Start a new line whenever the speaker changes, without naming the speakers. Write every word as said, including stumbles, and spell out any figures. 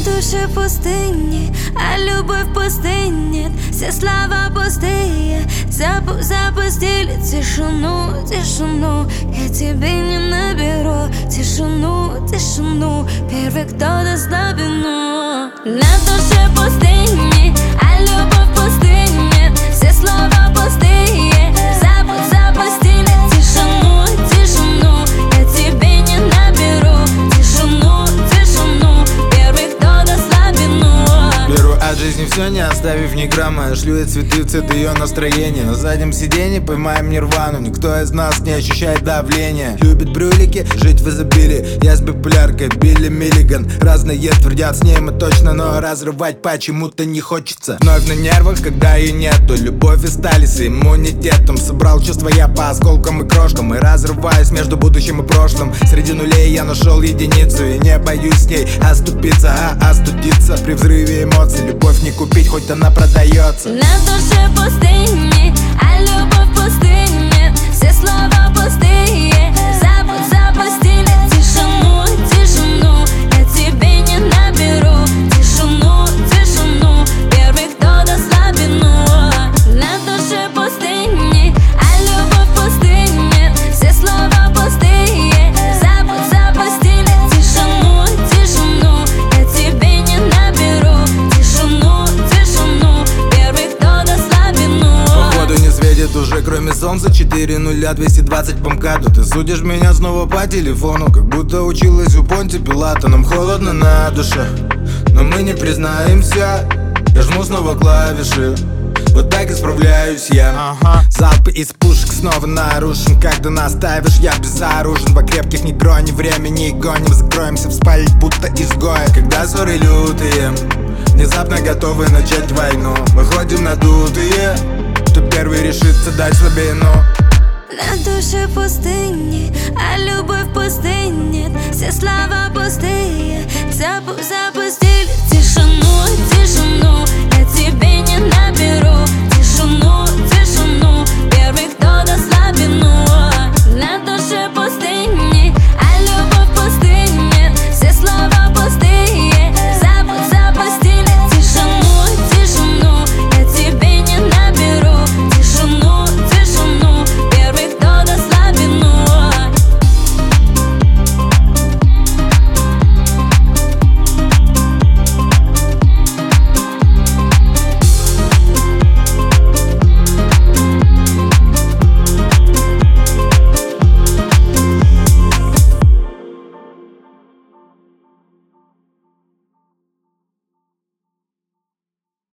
душе пустыни, а любовь пустынь нет. Все слова пустые, запу запустили тишину, тишину. Я тебе не наберу тишину, тишину. Первый, кто даст слабину. На душе пустыни, а любовь пустынь нет. Все слова пустые, запу запустили тишину, тишину. Я тебе не наберу тишину, тишину. Первый, кто даст слабину.
Беру от жизни все, не оставив ни грамма. Я шлю ей цветы в цвет ее настроения. На заднем сиденье поймаем нирвану. Никто из нас не ощущает давления. Любит брюлики, жить в изобилии. Я с биполяркой, Билли Миллиган. Разные твердят, с ней мы точно, но разрывать почему-то не хочется. Вновь на нервах, когда ее нету. Любовь и стали с иммунитетом. Собрал чувства я по осколкам и крошкам. И разрываюсь между будущим и прошлым. Среди нулей я нашел единицу. И не боюсь с ней оступиться, а остудиться. При взрыве эмоций любовь не купить, хоть она продается.
На душе пустыни, а любовь пустынь нет. Все слова пустые, запу запустили тишину, тишину. Я тебе не наберу тишину, тишину. Первый, кто даст слабину. На душе пустыни, а любовь пустынь нет. Все слова пустые, запу запустили тишину, тишину. Я тебе не наберу тишину, тишину. Первый, кто даст слабину.
Походу не светит уже, кроме солнца. Четыре нуля, двести двадцать по МКАДу. Ты судишь меня снова по телефону, как будто училась у Понти Пилата. Нам холодно на душе, но мы не признаемся. Я жму снова клавиши, вот так исправляюсь я. ага. Залпы из пушек снова нарушен. Когда наставишь, я безоружен. Во крепких ни грони, времени гоним. Закроемся в спальне, будто изгои. Когда ссоры лютые, внезапно готовы начать войну. Выходим надутые, кто первый решится дать слабину.
На душе пустыни, а любовь пустынь нет. Все слова пустые, запу запустили тишину, тишину. Я тебе не наберу